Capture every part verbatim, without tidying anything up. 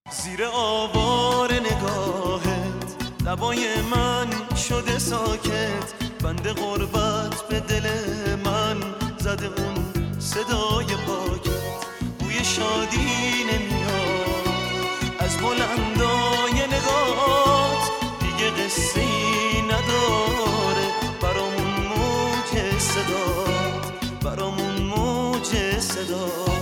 زیر آوار نگاهت لبای من شده ساکت، بند غربت به دل من زده اون صدای پاکت. بوی شادی نمیاد از بلندای نگات، دیگه قصه‌ای نداره برامون موج صدات، برامون موج صدات.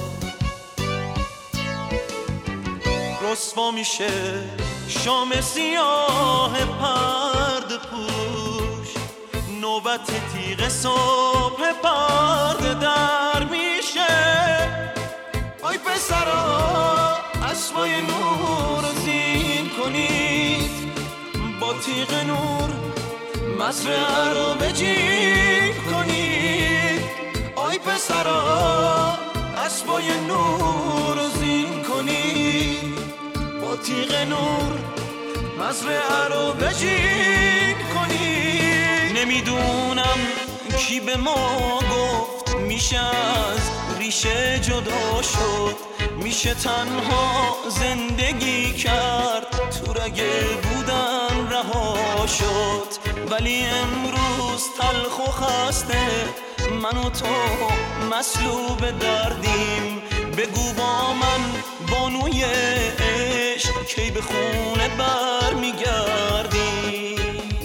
رسوا میشه شام سیاه پرده پوش، نوبت تیغ صبح پرده در میشه. آی پسرا اسبای نور زین کنید، با تیغ نور مزرعه رو بجین کنید. آی پسرا اسبای نور زین کنید، با تیغ نور مزرعه رو بجین کنید. نمیدونم کی به ما گفت میشه از ریشه جدا شد، میشه تنها زندگی کرد تو رگه بودن رها شد. ولی امروز تلخ و خسته من و تو مسلوب دردیم، بگو با من بانوی عشق کی به خونه بر میگردی.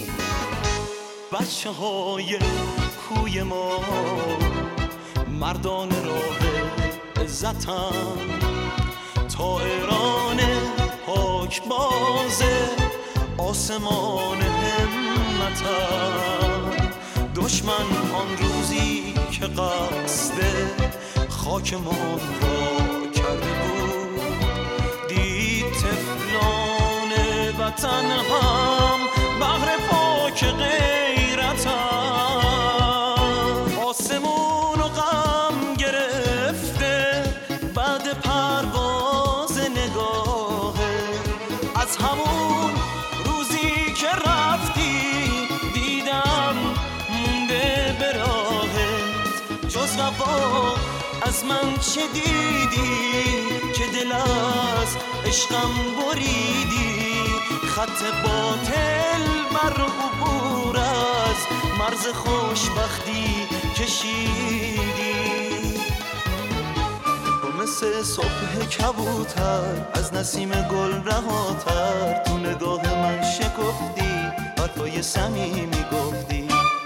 بچه های کوی ما مردان راه عزتن، طائران پاک باز آسمان همتن. دشمن آن روزی که قصد خاکمان را کرده بود، دید طفلان وطن هم بحر پاک غیرتن. آسمون و غم گرفته بعد پرواز نگاهه، از همون روزی که رفتی دیدم مونده به راهت. جز وفا از من چه دیدی که دل از عشقم بریدی؟ خط باطل بر عبور از مرز خوشبختی کشیدی. تو مثل صبح کبوتر از نسیم گل رهاتر، تو نگاه من شکفتی حرفای صمیمی گفتی.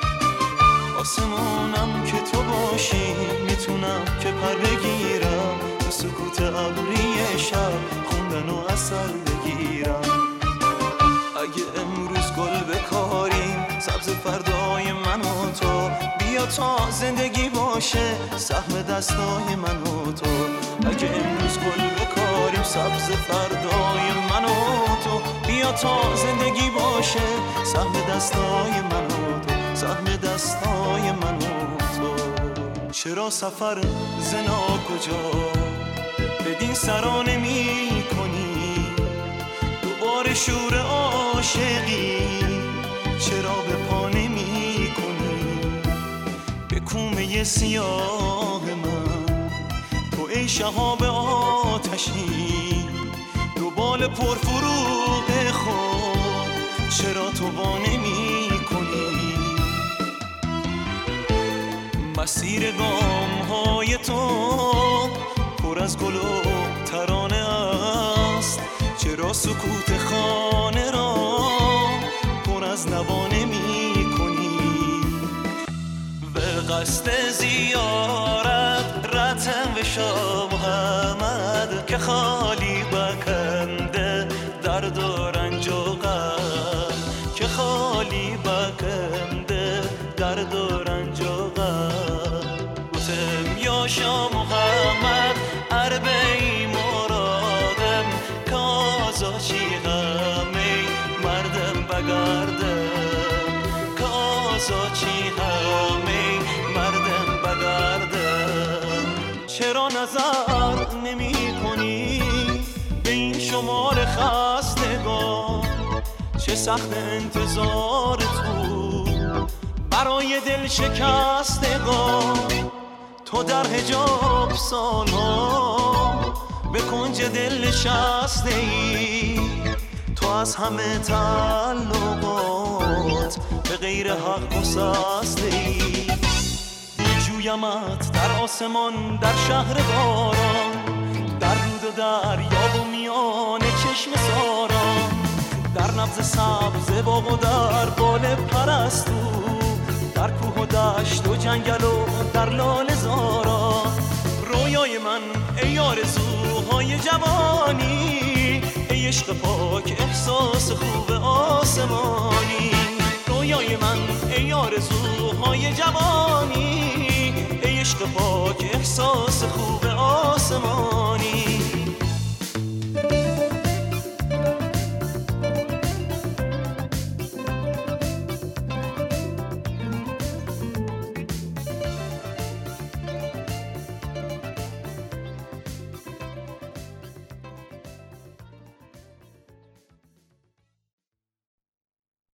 آسمونم که تو باشی میتونم که پر بگیرم، تو سکوت ابری شب خوندن و اثر بگیرم. اگه امروز گل بکاریم سبز فردای من و تو، بیا تا زندگی باشه سهم دستای من و تو. اگه امروز گل بکاریم سبز فردای من و تو، بیا تا زندگی باشه سهم دستای من و تو، سهم دستای من و تو. چرا سفر زنا کجا بدین سرا نمی کنی؟ دوباره شور عاشقی چرا به پا نمی کنی؟ به کومه سیاه من تو ای شهاب آتشی، دو بال پرفروغ خود چرا تو با نمی کنی؟ مسیر گام های تو پر از گل و ترانه است، چرا سکوت خانه را پر از نوا نمی کنی؟ به قصد زیارت رتم به شاه محمد که خالی بکنده درد و رنج و غم، که خالی بکنده درد و رنج و غم. گفتم یا شاه محمد عربی مرادم کازا چی غمی مردم بگردم، کازا چی غمی مردم بگردم. چرا نظر نمی کنی به این شمار خستگان؟ چه سخت انتظار تو برای دل شکستگان. تو در حجاب سالها به کنج دل نشسته ای، تو از همه تعلقات به غیر حق گسسته ای. جویمت در آسمان، در شهر باران، در رود و دریا و میان چشم ساران، در نبض سبز باغ و در بال پرستو، در کوه و دشت و جنگل و در لاله زاران. رویای من ای آرزوهای جوانی، ای عشق پاک احساس خوب آسمانی. رویای من ای آرزوهای جوانی، ای عشق پاک احساس خوب آسمانی.